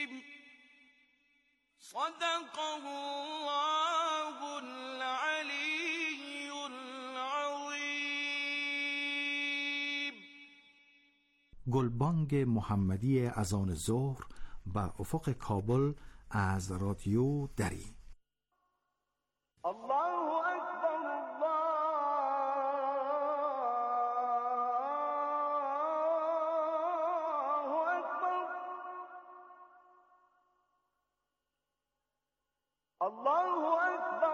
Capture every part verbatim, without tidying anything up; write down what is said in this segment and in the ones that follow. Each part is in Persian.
صدق الله العلی العظیم. گلبانگ محمدی اذان ظهر و افق کابل از رادیو دری. الله اکبر، الله اکبر، الله اکبر،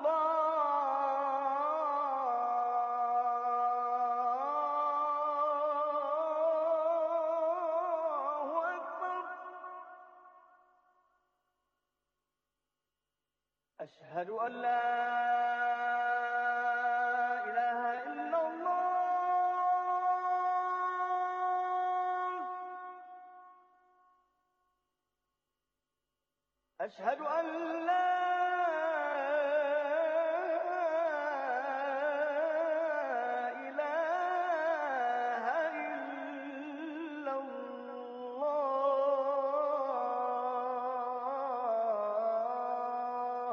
الله اکبر. اشهد ان لا اله الا الله، اشهد ان لا اله الا الله،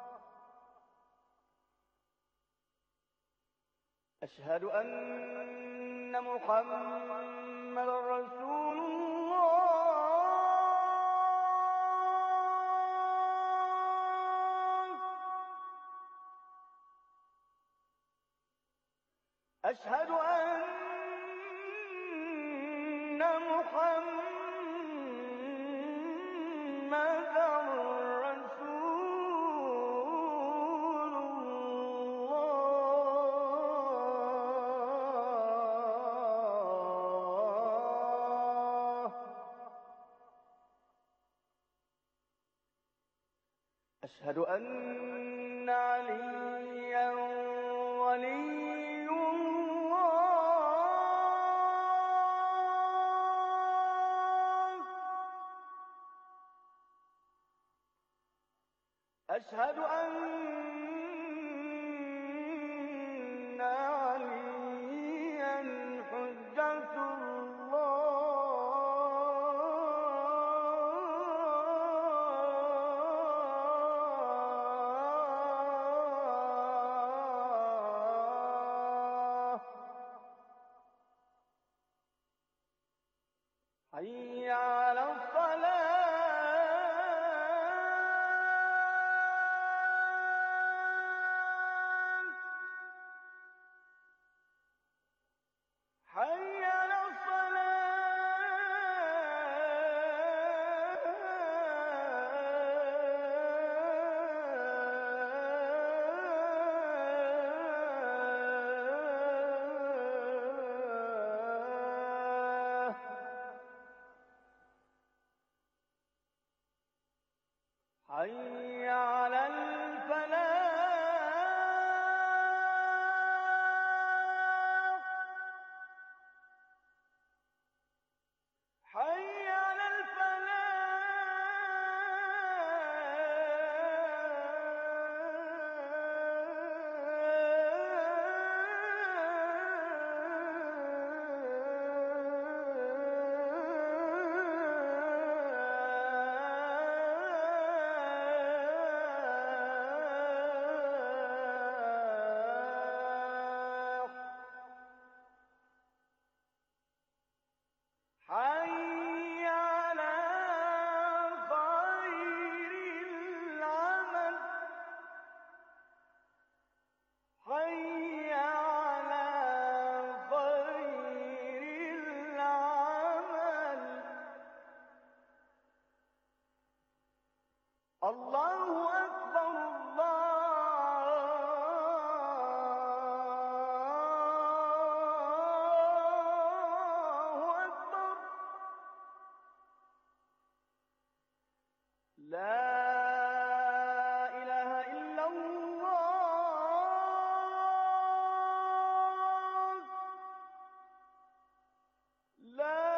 اشهد ان محمد رسول الله، اشهد ان محمد رسول الله، اشهد ان عليا ولي الله، اشهد ان عليا حجة الله. حي على الصلاة، حي على الصلاة. حي على الفلاح، حي على الفلاح. حي على خير العمل، حي على خير العمل. الله أكبر، الله أكبر. لا إله إلا الله، لا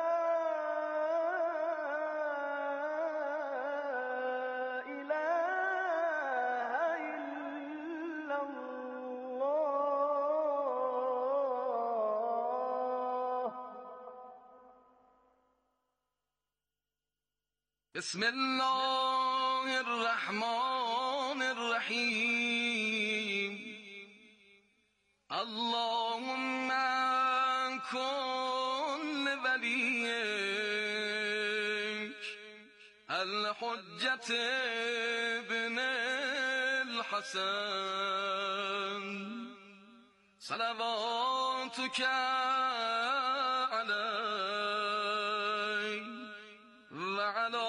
إله إلا الله. بسم الله الرحمن الرحیم اللهم کن ولیک الحجة ابن الحسن صلواتك علیه وعلى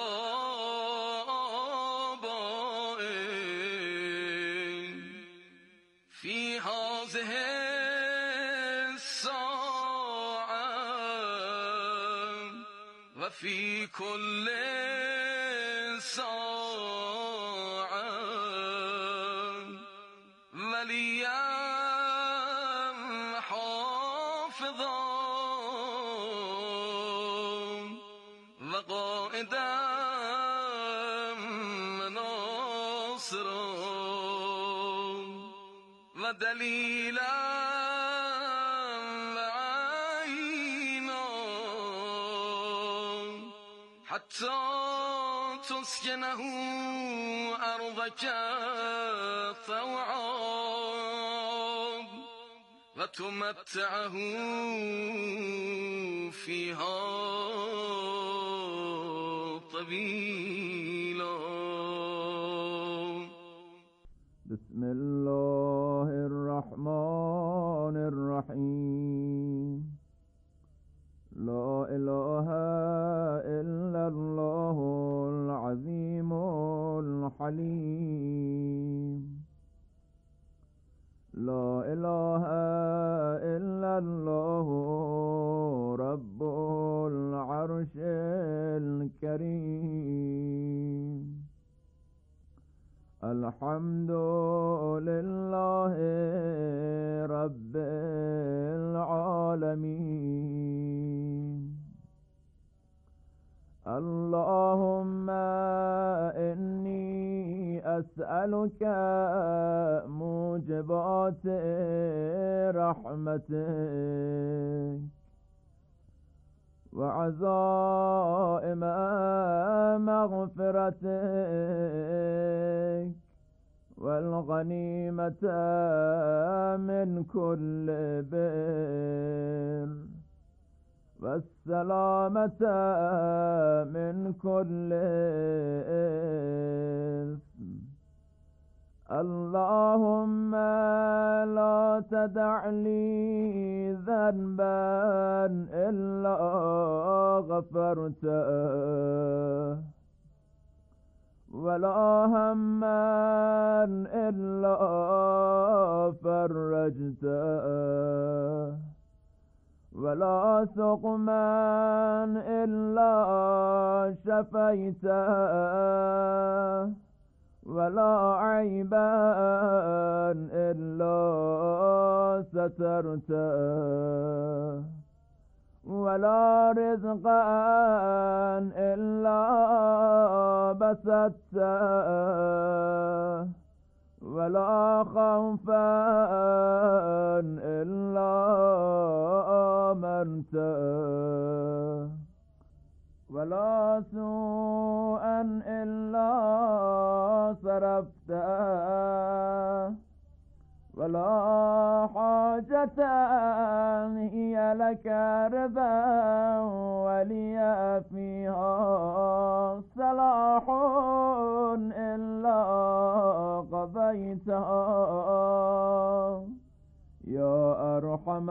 آبائه في هذه الساعة وفي كل ساعة وليا حافظا وقائدا وناصرا ودليلا وعينا حتى تسكنه أرضك طوعا وتمتعه فيها طويلا. بسم الله الرحمن الرحيم لا إله إلا الله العظيم الحليم لا إله إلا الله رب العرش الكريم الحمد لله رب العالمين اللهم إني أسألك موجبات رحمتك وعزائم مغفرتك والغنيمة من كل بر والسلامة من كل إثم اللهم لا تدع لي ذنبا إلا غفرته ولا هما إلا فرجته ولا سقما إلا شفيته ولا عيبا إلا سترته ولا رزقا إلا بسطته ولا خوفا إلا آمنته ولا سوءا إلا صرفته ولا حاجة هي لك رضا ولي فيها صلاح إلا قضيتها يا أرحم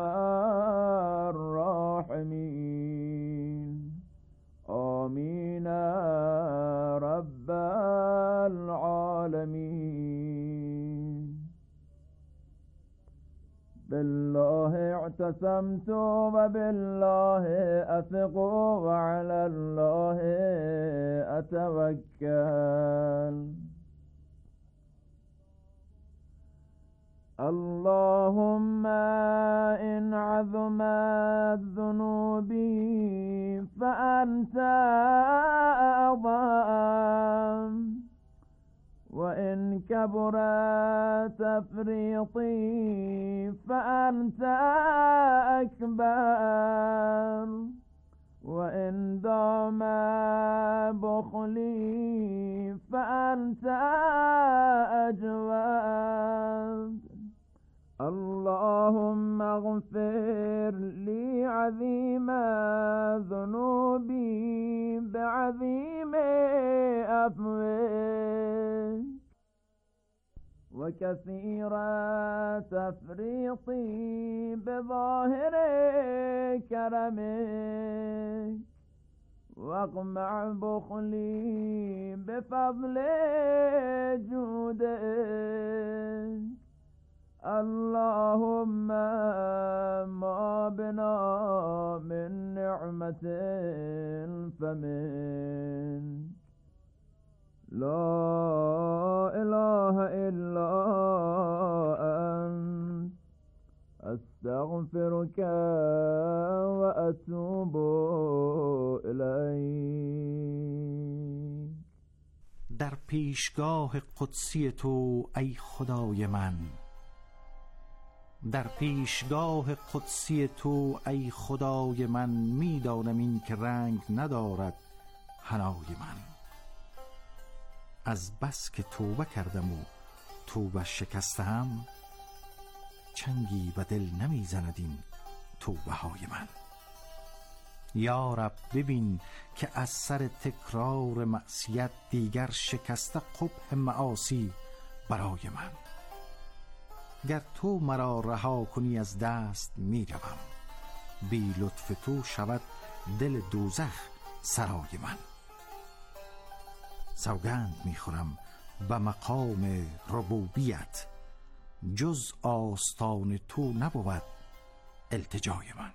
الراحمين آمين رب العالمين. بالله اعتصمت وبالله أثق وعلى الله أتوكل. اللهم إن عظمت ذنوبي فأنت أعظم وإن كبرت تفريطي فأنت أكبر وإن دام بخلي فأنت أجود. اللهم اغفر لي عظيم ذنوبي بعظيم عفوك، وكثير تفريطي بظاهر كرمك، واقمع بخلي بفضل جودك. اللهم ما بنا من نعمة فمن لا إله إلا أنت، أستغفرك وأتوب إليك. در پیشگاه قدسی تو ای خدای من، در پیشگاه قدسی تو ای خدای من، میدانم این که رنگ ندارد حنای من. از بس که توبه کردم و توبه شکستم، چنگی به دل نمیزند این توبه های من. یا رب ببین که از سر تکرار معصیت دیگر شکسته قبح معاصی برای من. گر تو مرا رها کنی از دست می روم، بی لطف تو شود دل دوزخ سرای من. سوگند می خورم به مقام ربوبیت، جز آستان تو نبود التجای من.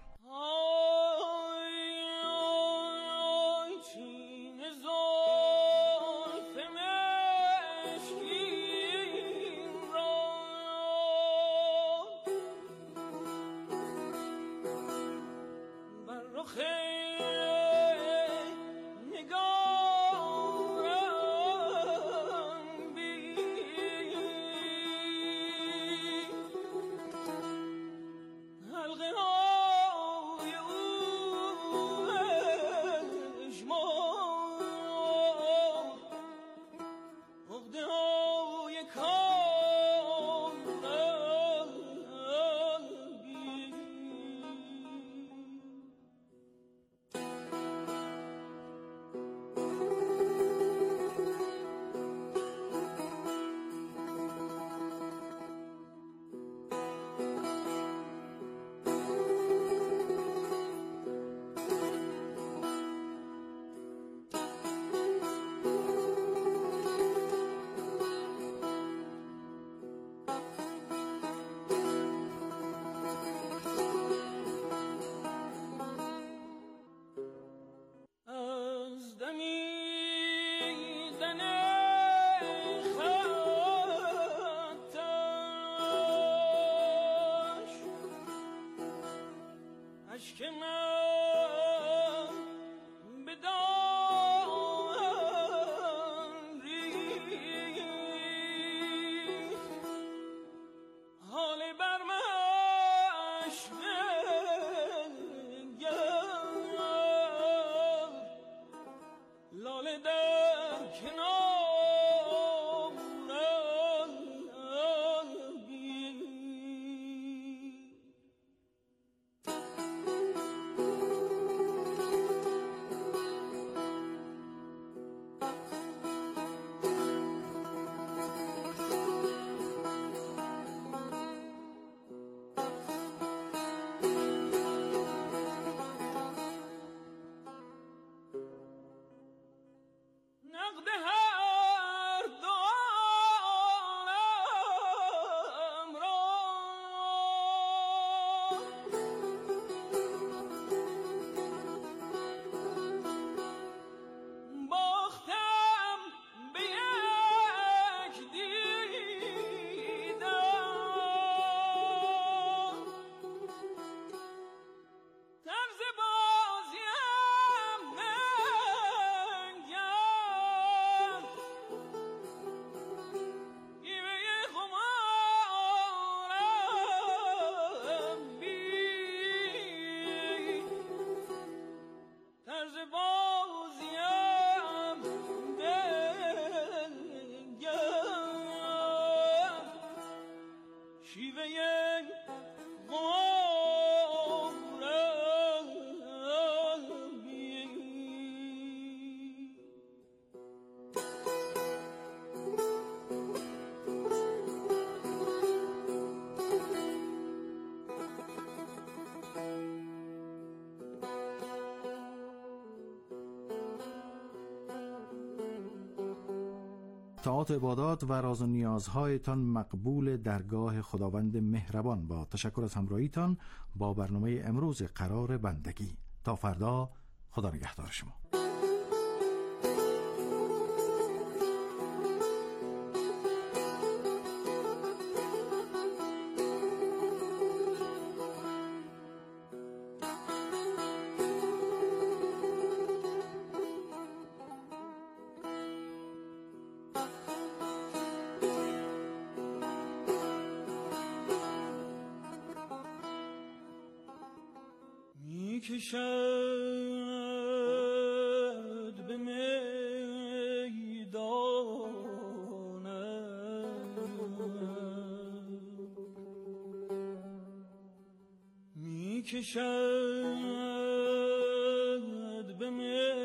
طاعات و عبادات و راز و نیازهایتان مقبول درگاه خداوند مهربان. با تشکر از همراهیتان با برنامه امروز قرار بندگی. تا فردا، خدا نگهدار شما. کشد به میدانم، می کشد به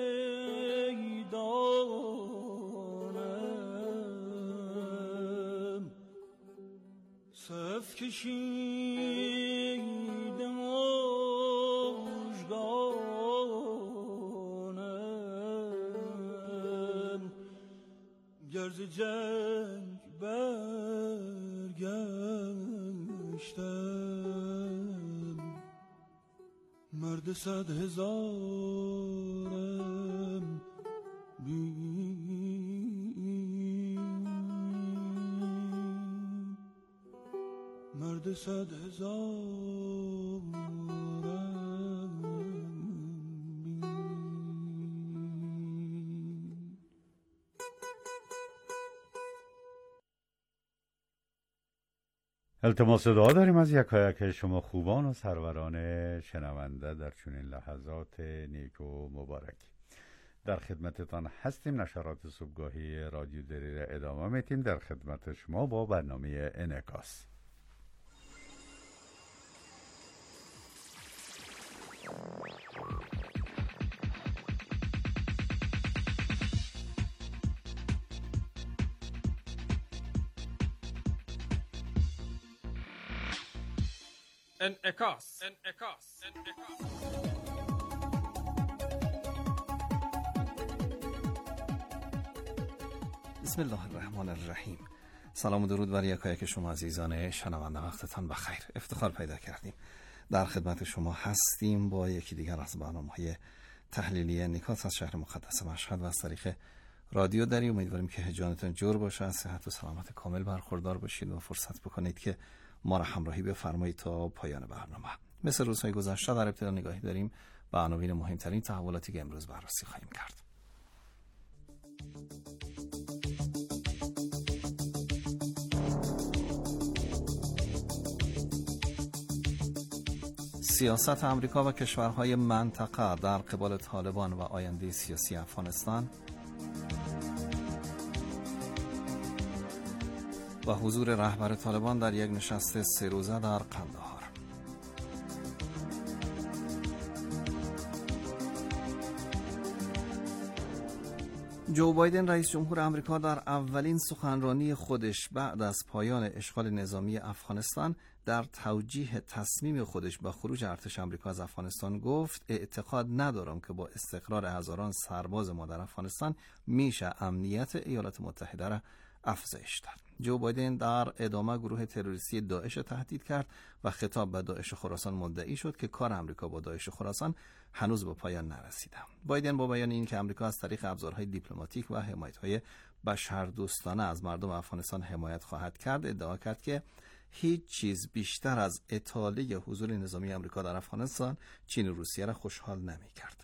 میدانم، صف کشیده مژگانم، گرز جنگ برگشتم، مرد صد هزارم بین، مرد صد هزارم بین. التماس دعا داریم از یکایک شما خوبان و سروران شنونده در چنین لحظات نیک و مبارک. در خدمتتان هستیم. نشرات صبحگاهی رادیو دری را ادامه میتیم. در خدمت شما با برنامه انعکاس. انعکاس انعکاس انعکاس بسم الله الرحمن الرحیم. سلام و درود بر یکایک شما عزیزان شنونده، وقتتان بخیر. افتخار پیدا کردیم در خدمت شما هستیم با یکی دیگر از برنامه‌های تحلیلی انعکاس از شهر مقدس مشهد و از طریق رادیو دری. امیدواریم که جانتان جور باشه، از صحت و سلامت کامل برخوردار باشید و فرصت بکنید که ما را همراهی بفرمایید تا پایان برنامه. مثل روزهای گذشته در ابتدا نگاهی داریم به عناوین مهمترین تحولاتی که امروز بررسی خواهیم کرد. سیاست امریکا و کشورهای منطقه در قبال طالبان و آینده سیاسی افغانستان و حضور رهبر طالبان در یک نشست سه روزه در قندهار. جو بایدن رئیس جمهور آمریکا در اولین سخنرانی خودش بعد از پایان اشغال نظامی افغانستان در توجیه تصمیم خودش به خروج ارتش آمریکا از افغانستان گفت اعتقاد ندارم که با استقرار هزاران سرباز ما در افغانستان میشه امنیت ایالات متحده را افزایش داد. جو بایدن در ادامه گروه تروریستی داعش تهدید کرد و خطاب به داعش خراسان مدعی شد که کار آمریکا با داعش خراسان هنوز به پایان نرسیده. بایدن با بیان این که آمریکا از طریق ابزارهای دیپلماتیک و حمایت‌های بشردوستانه از مردم افغانستان حمایت خواهد کرد، ادعا کرد که هیچ چیز بیشتر از اطاله حضور نظامی آمریکا در افغانستان چین و روسیه را خوشحال نمی‌کرد.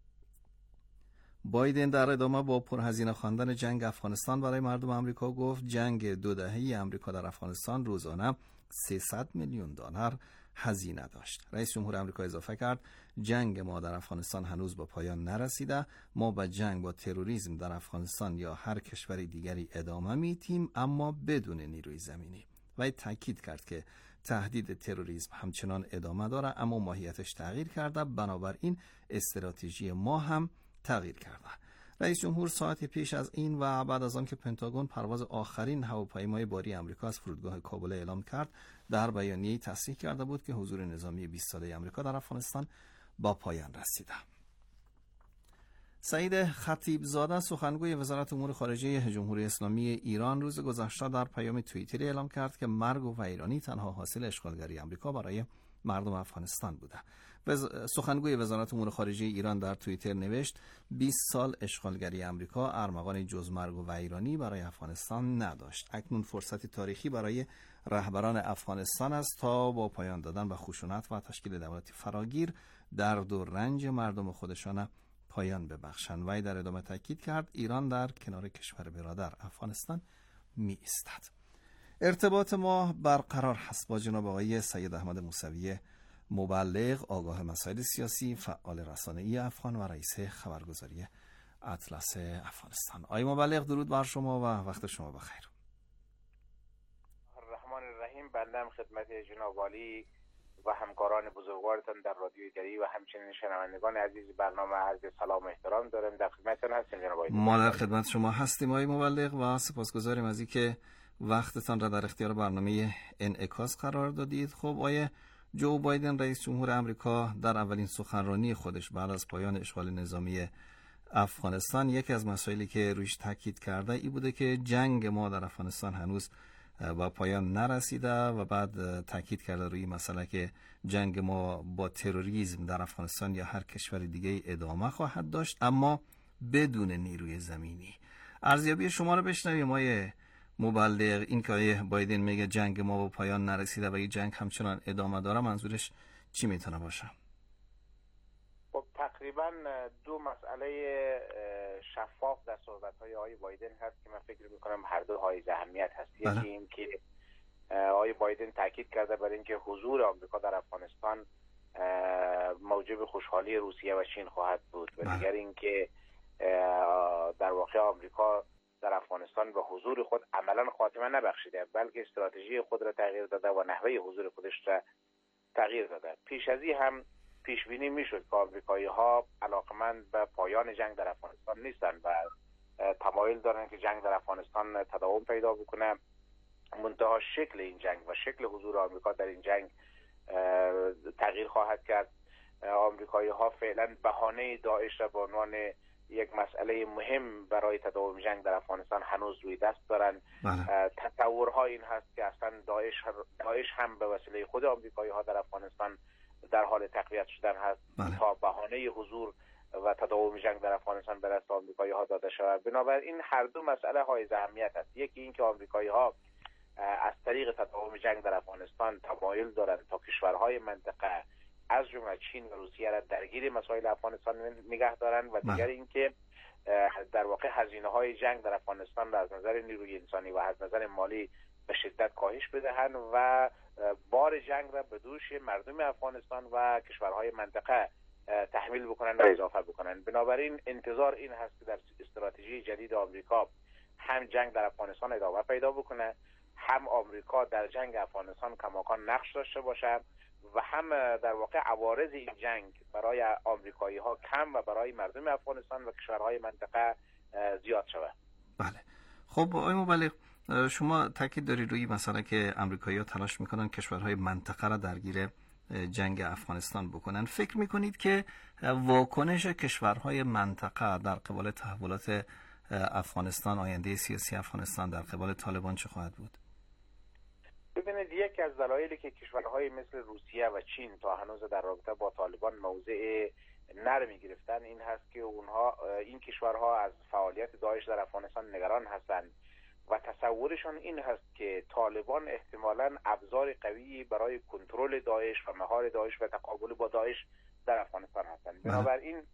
بایدن در ادامه با پرهزینه خواندن جنگ افغانستان برای مردم آمریکا گفت جنگ دو دهه‌ای آمریکا در افغانستان روزانه سیصد میلیون دلار هزینه داشت. رئیس جمهور آمریکا اضافه کرد جنگ ما در افغانستان هنوز به پایان نرسیده. ما به جنگ با تروریسم در افغانستان یا هر کشور دیگری ادامه میدیم، اما بدون نیروی زمینی. و تاکید کرد که تهدید تروریسم همچنان ادامه داره اما ماهیتش تغییر کرده، بنابراین استراتژی ما هم تغییر کرده. رئیس جمهور ساعتی پیش از این و بعد از آن که پنتاگون پرواز آخرین هواپیمای باری آمریکا از فرودگاه کابل اعلام کرد، در بیانیه‌ای تصریح کرده بود که حضور نظامی بیست ساله آمریکا در افغانستان با پایان رسیده. سعید خطیبزاده سخنگوی وزارت امور خارجه جمهوری اسلامی ایران روز گذشته در پیام توییتری اعلام کرد که مرگ و ویرانی تنها حاصل اشغالگری آمریکا برای مردم افغانستان بوده. وز... سخنگوی وزارت امور خارجه ایران در توییتر نوشت بیست سال اشغالگری آمریکا ارمغانی جز مرگ و ویرانی برای افغانستان نداشت. اکنون فرصتی تاریخی برای رهبران افغانستان است تا با پایان دادن به خشونت و تشکیل دولتی فراگیر درد و رنج مردم خودشان پایان ببخشند. وی در ادامه تاکید کرد ایران در کنار کشور برادر افغانستان می ایستد. ارتباط ما برقرار هست با جناب آقای سید احمد موسوی، مبلغ، آگاه مسائل سیاسی، فعال رسانه‌ای افغان و رئیس خبرگزاری اطلس افغانستان. آقای مبلغ درود بر شما و وقت شما بخیر. الرحمن الرحیم. بنده خدمت جناب عالی و همکاران بزرگوارتان در رادیوی دری و همچنین شنوندگان عزیز برنامه عرض سلام و احترام دارم. در خدمتتان هستیم جناب عالی. ما در خدمت شما هستیم آقای مبلغ و سپاسگزاریم از اینکه وقتتان را در اختیار برنامه انعکاس قرار دادید. خب آقای جو بایدن رئیس جمهور آمریکا در اولین سخنرانی خودش بعد از پایان اشغال نظامی افغانستان یکی از مسائلی که رویش تاکید کرده ای بوده که جنگ ما در افغانستان هنوز با پایان نرسیده و بعد تاکید کرده روی مسئله که جنگ ما با تروریسم در افغانستان یا هر کشور دیگه ادامه خواهد داشت اما بدون نیروی زمینی. ارزیابی شما رو بشنویم آقای مبلغ. این که آقای بایدن میگه جنگ ما با پایان نرسیده و این جنگ همچنان ادامه داره منظورش چی میتونه باشه؟ خب تقریبا دو مسئله شفاف در صحبت‌های آقای بایدن هست که من فکر می‌کنم هر دو های اهمیت هست. یکی این که آقای بایدن تاکید کرده بر اینکه حضور آمریکا در افغانستان موجب خوشحالی روسیه و چین خواهد بود و دیگر اینکه در واقع آمریکا در افغانستان به حضور خود عملا خاتمه نبخشیده بلکه استراتژی خود را تغییر داده و نحوه حضور خودش را تغییر داده. پیش از این هم پیش بینی میشد که آمریکایی ها علاقمند به پایان جنگ در افغانستان نیستند و تمایل دارند که جنگ در افغانستان تداوم پیدا بکنه. منتها شکل این جنگ و شکل حضور آمریکا در این جنگ تغییر خواهد کرد. آمریکایی ها فعلا بهانه داعش را به عنوان یک مسئله مهم برای تداوم جنگ در افغانستان هنوز روی دست دارند. تصورها این هست که اصلا داعش داعش هم به وسیله خود آمریکایی ها در افغانستان در حال تقویت شدن هست بله. تا بهانه حضور و تداوم جنگ در افغانستان به دست آمریکایی ها داده شود. بنابراین هر دو مسئله های اهمیت است. یکی این که آمریکایی ها از طریق تداوم جنگ در افغانستان تمایل دارند تا کشورهای منطقه از جمله چین و روسیه را درگیر مسائل افغانستان نگه دارند و دیگر اینکه در واقع هزینه های جنگ در افغانستان را از نظر نیروی انسانی و از نظر مالی به شدت کاهش بدهند و بار جنگ را به دوش مردم افغانستان و کشورهای منطقه تحمیل بکنند و اضافه بکنند. بنابراین انتظار این هست که در استراتژی جدید آمریکا هم جنگ در افغانستان ادامه پیدا بکنه، هم آمریکا در جنگ افغانستان کماکان نقش داشته باشه و هم در واقع عوارض این جنگ برای آمریکایی ها کم و برای مردم افغانستان و کشورهای منطقه زیاد شود. بله. خب آقای مبلغ شما تاکید دارید روی مسئله که آمریکایی‌ها تلاش میکنن کشورهای منطقه را درگیر جنگ افغانستان بکنن. فکر میکنید که واکنش کشورهای منطقه در قبال تحولات افغانستان، آینده سیاسی افغانستان در قبال طالبان چه خواهد بود؟ ببینید یکی از دلایلی که کشورهای مثل روسیه و چین تا هنوز در رابطه با طالبان موضع نرمی گرفتن این هست که اونها این کشورها از فعالیت داعش در افغانستان نگران هستند و تصورشان این هست که طالبان احتمالاً ابزار قوی برای کنترل داعش و مهار داعش و تقابل با داعش در افغانستان هستند. بنابراین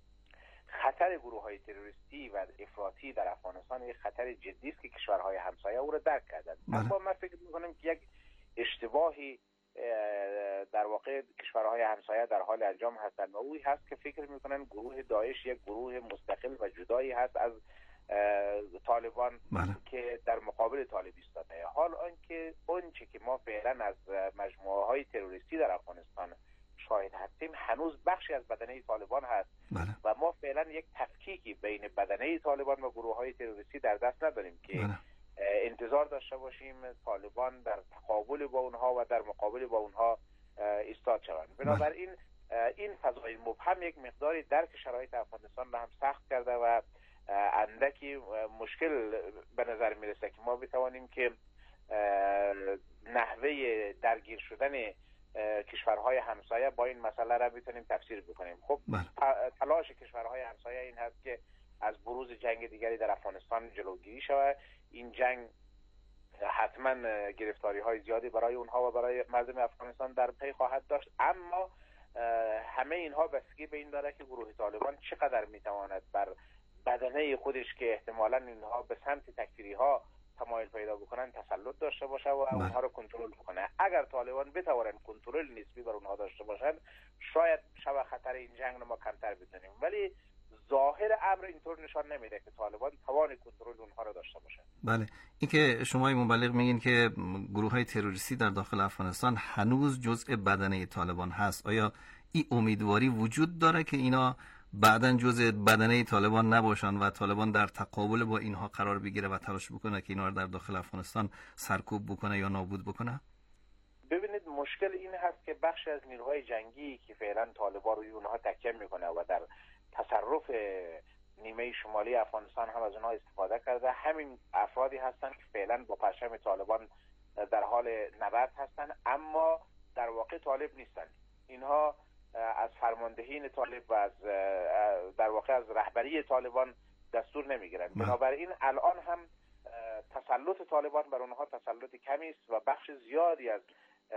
خطر گروه‌های تروریستی و افراطی در افغانستان یک خطر جدی است که کشورهای همسایه او را درک کردند. اما من فکر می‌کنم که یک اشتباهی در واقع کشورهای همسایه در حال انجام هستند و اوی هست که فکر می‌کنن گروه داعش یک گروه مستقل و جدایی هست از طالبان بله. که در مقابل طالب ایستاده. حال آنکه اونچه که ما فعلا از مجموعه‌های تروریستی در افغانستان شاهد هستیم هنوز بخشی از بدنه طالبان هست بله. و ما فعلا یک تفکیکی بین بدنه طالبان و گروه‌های تروریستی در دست نداریم که بله. انتظار داشته باشیم طالبان در تقابل با اونها و در مقابل با اونها ایستاد شوند. بنابراین این فضای مبهم یک مقداری درک شرایط افغانستان را هم سخت کرده و اندکی مشکل به نظر میرسه که ما بتوانیم که نحوه درگیر شدن کشورهای همسایه با این مسئله را بتونیم تفسیر بکنیم. خب تلاش کشورهای همسایه این هست که از بروز جنگ دیگری در افغانستان جلوگیری شود. این جنگ حتما گرفتاری های زیادی برای اونها و برای مردم افغانستان در پی خواهد داشت، اما همه اینها بستگی به این داره که گروه طالبان چقدر میتواند بر بدنه خودش که احتمالاً اینها به سمت تکفیری ها تمایل پیدا بکنن تسلط داشته باشه و اونها رو کنترل بکنه. اگر طالبان بتوانند کنترل نسبی بر اونها داشته باشند شاید شب خطر این جنگ رو ما کمتر بتونیم، ولی ظاهر امر اینطور نشان نمیده که طالبان توان کنترل اونها رو داشته باشند. بله، این که شما مبلغ میگین که گروه های تروریستی در داخل افغانستان هنوز جزء بدنه طالبان هست، آیا این امیدواری وجود داره که اینا بعداً جزء بدنه طالبان نباشن و طالبان در تقابل با اینها قرار بگیره و تلاش بکنه که اینا رو در داخل افغانستان سرکوب بکنه یا نابود بکنه؟ ببینید مشکل این هست که بخش از نیروهای جنگی که فعلا طالبان روی اونها تکیه میکنه و در تصرف نیمه شمالی افغانستان هم از اونها استفاده کرده، همین افرادی هستند که فعلا با پرچم طالبان در حال نبرد هستند، اما در واقع طالب نیستند. اینها از فرماندهین طالب و از در واقع از رهبری طالبان دستور نمیگیرند. بنابراین الان هم تسلط طالبان بر اونها تسلط کمی است و بخش زیادی از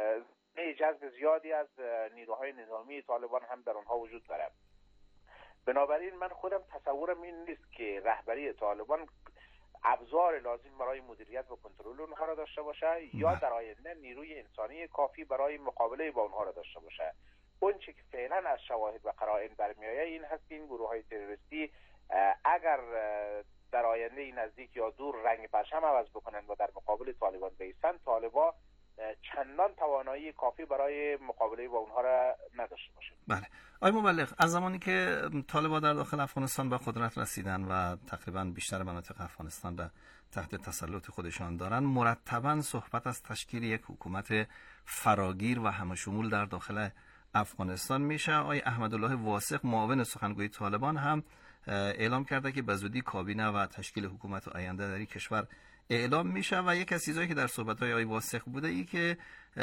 جذب زیادی از نیروهای نظامی طالبان هم در اونها وجود دارد. بنابراین من خودم تصورم این نیست که رهبری طالبان ابزار لازم برای مدیریت و کنترل اونها را داشته باشه یا در آینده نیروی انسانی کافی برای مقابله با اونها را داشته باشه. اون چی که فعلا از شواهد و قرائن برمیآید این هست که این گروه های تروریستی اگر در آینده نزدیک یا دور رنگ پرچم عوض بکنند و در مقابل طالبان بایستند، طالبان چندان توانایی کافی برای مقابله با اونها را نداشته باشند. بله. آقای مبلغ، از زمانی که طالبان در داخل افغانستان به قدرت رسیدن و تقریبا بیشتر مناطق افغانستان را تحت تسلط خودشان دارن، مرتبا صحبت از تشکیل یک حکومت فراگیر و همه‌شمول در داخل افغانستان میشه. آقای احمدالله واثق معاون سخنگوی طالبان هم اعلام کرده که به زودی کابینه و تشکیل حکومت آینده در این کشور اعلام میشه و یک از چیزایی که در صحبت‌های آقای واثق بوده ای که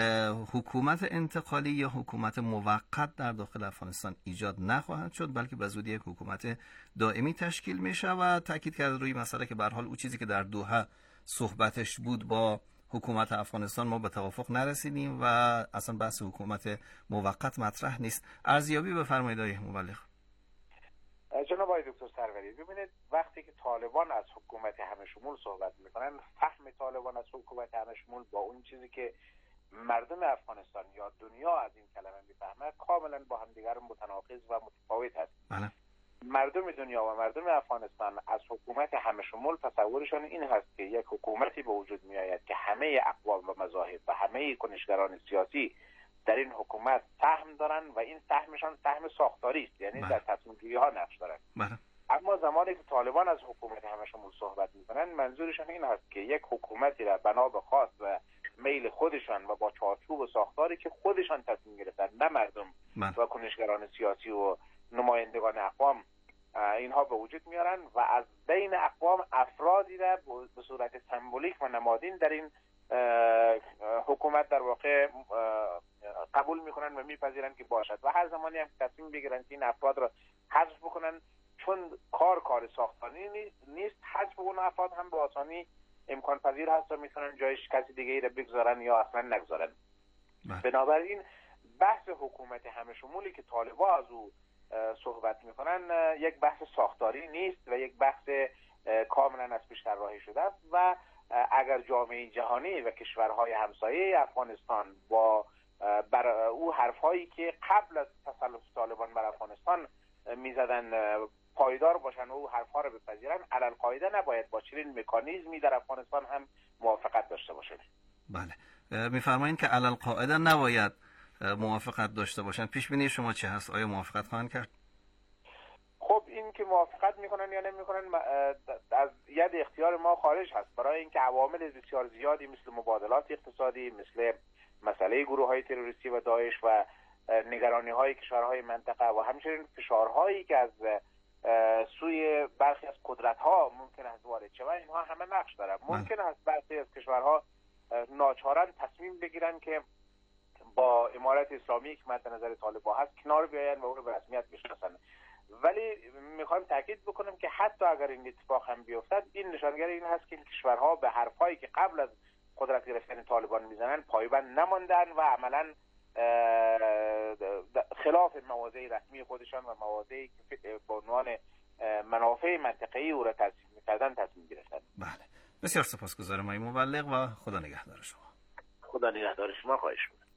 حکومت انتقالی یا حکومت موقت در داخل افغانستان ایجاد نخواهد شد، بلکه به زودی یک حکومت دائمی تشکیل میشه و تاکید کرده روی مسئله که به هر حال اون چیزی که در دوحه صحبتش بود با حکومت افغانستان ما به توافق نرسیدیم و اصلا بحث حکومت موقت مطرح نیست. ارزیابی بفرمایید آقای مبلغ. جناب آقای دکتر سروری، ببینید وقتی که طالبان از حکومت همه‌شمول صحبت میکنن، فهم طالبان از حکومت همه‌شمول با اون چیزی که مردم افغانستان یا دنیا از این کلمه میفهمه کاملا با همدیگر متناقض و متفاوت هست. بله. مردم دنیا و مردم افغانستان از حکومت همه‌شمول تصورشان این هست که یک حکومتی به وجود میآید که همه اقوام و مذاهب و همه کنشگران سیاسی در این حکومت سهم دارن و این سهمشان سهم ساختاری است، یعنی بله. در تصمیم گیری ها نقش دارن. بله. اما زمانی که طالبان از حکومت همه‌شمول صحبت میکنن، منظورشان این هست که یک حکومتی را بنا به خواست و میل خودشان و با چارچوب و ساختاری که خودشان تصمیم گرفتن، نه مردم بله. و کنشگران سیاسی و نمایندگان اقوام، اینها به وجود میارن و از بین اقوام افرادی را به صورت سمبولیک و نمادین در این حکومت در واقع قبول میکنن و میپذیرن که باشد و هر زمانی هم تصمیم بگیرن که این افراد را حذف بکنن، چون کار کار ساختانی نیست، حذف اون افراد هم به آسانی امکان پذیر هست و میتونن جایش کسی دیگه ای را بگذارن یا اصلا نگذارن. بنابراین بحث حکومت همه‌شمولی که طالبان از او صحبت میکنن یک بحث ساختاری نیست و یک بحث کاملا از پیش طراحی شده است و اگر جامعه جهانی و کشورهای همسایه افغانستان با بر او حرفهایی که قبل از تسلط طالبان بر افغانستان میزدن پایدار باشن و او حرفها را بپذیرن، علل قاعده نباید با چنین مکانیزمی در افغانستان هم موافقت داشته باشند. بله، میفرمایید که علل قاعده نباید موافقت داشته باشن. پیش بینی شما چه هست؟ آیا موافقت خواهند کرد؟ خب این که موافقت میکنن یا نمیکنن از ید اختیار ما خارج هست، برای اینکه عوامل بسیار زیادی مثل مبادلات اقتصادی، مثل مسئله گروه های تروریستی و داعش و نگرانی های کشورهای منطقه و همچنین فشارهایی که از سوی برخی از قدرت ها ممکن است وارد شود، اینها همه نقش دارد. ممکن است برخی از کشورها ناچارا تصمیم بگیرن که با امارت اسلامی که مد نظر طالبان هست کنار بیاین و اون رو به رسمیت بشناسن. ولی میخوایم تاکید بکنم که حتی اگر این اتفاق هم بیفتد، این نشانگر این هست که این کشورها به حرفایی که قبل از قدرت گرفتن طالبان میزنن پایبند نماندن و عملا خلاف مواضع رسمی خودشان و مواضعی که به عنوان منافع منطقه‌ای او را تصمیم می‌کردن تصمیم گرفتن. بله، بسیار سپاسگزارم آقای مبلغ و خدا نگهدار شما. خدا نگهدار شما. خواهش می‌کنم.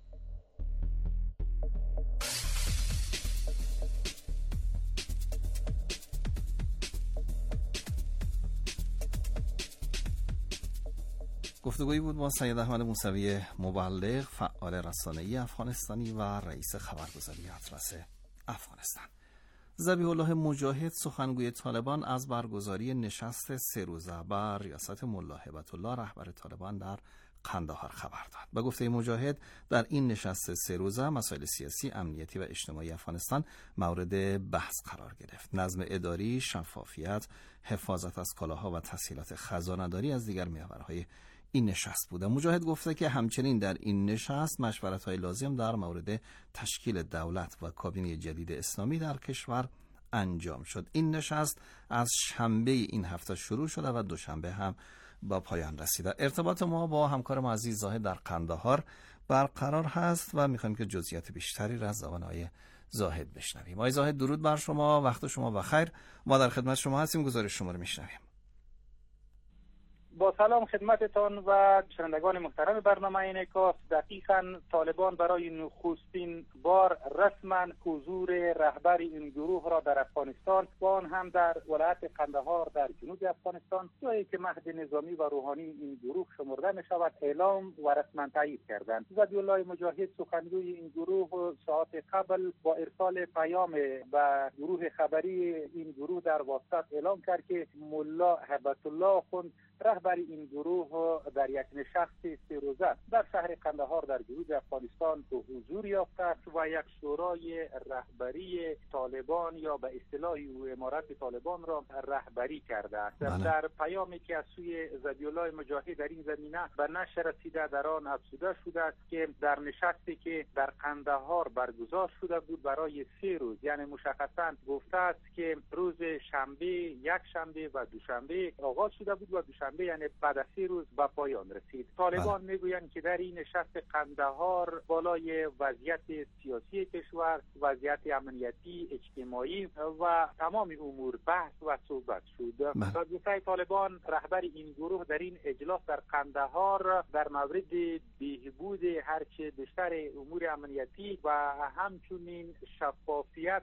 گفتگویی بود با سید احمد موسوی مبلغ، فعال رسانه‌ای افغانستانی و رئیس خبرگزاری اطلس افغانستان. ذبیح الله مجاهد سخنگوی طالبان از برگزاری نشست سه روزه بر ریاست ملا هبت الله رهبر طالبان در قندهار خبر داد. به گفته مجاهد در این نشست سه روزه مسائل سیاسی، امنیتی و اجتماعی افغانستان مورد بحث قرار گرفت. نظم اداری، شفافیت، حفاظت از کالاها و تسهیلات خزانه‌داری از دیگر محورهای این نشست بوده. مجاهد گفته که همچنین در این نشست مشورت‌های لازم در مورد تشکیل دولت و کابینه جدید اسلامی در کشور انجام شد. این نشست از شنبه این هفته شروع شده و دوشنبه هم با پایان رسیده. ارتباط ما با همکارم عزیز زاهد در قندهار برقرار هست و می‌خوایم که جزئیات بیشتری را از زبان آقای زاهد بشنویم. آقای زاهد درود بر شما، وقت شما بخیر. ما در خدمت شما هستیم، گزارش شما رو میشنویم. با سلام خدمتتان و شنوندگان محترم برنامه اینکاس. دقیقاً طالبان برای نخستین بار رسما حضور رهبر این گروه را در افغانستان و آن هم در ولایت قندهار در جنوب افغانستان، جایی که مهد نظامی و روحانی این گروه شمرده می شود، اعلام و رسما تایید کردند. ذبیح الله مجاهد سخنگوی این گروه ساعت قبل با ارسال پیام به گروه خبری این گروه در واسط اعلام کرد که ملا هبت الله خود رهبر این گروه در یک نشست سه روزه در شهر قندهار در جنوب افغانستان به حضور یافته و یک شورای رهبری طالبان یا به اصطلاح امارت طالبان را رهبری کرده است. در پیامی که از سوی ذبیح الله مجاهد در این زمینه به نشر رسیده در آن افزوده شده است که در نشستی که در قندهار برگزار شده بود برای سه روز، یعنی مشخصا گفته است که روز شنبه، یک شنبه و دوشنبه آغاز شده بود و دوشنبه یعنی بعد از سه روز به پایان رسید. طالبان میگویند که در این نشست قندهار بالای وضعیت سیاسی کشور، وضعیت امنیتی، اجتماعی و تمام امور بحث و صحبت شد. با گفته طالبان رهبر این گروه در این اجلاس در قندهار در مورد بهبود هرچه بیشتر امور امنیتی و همچنین شفافیت،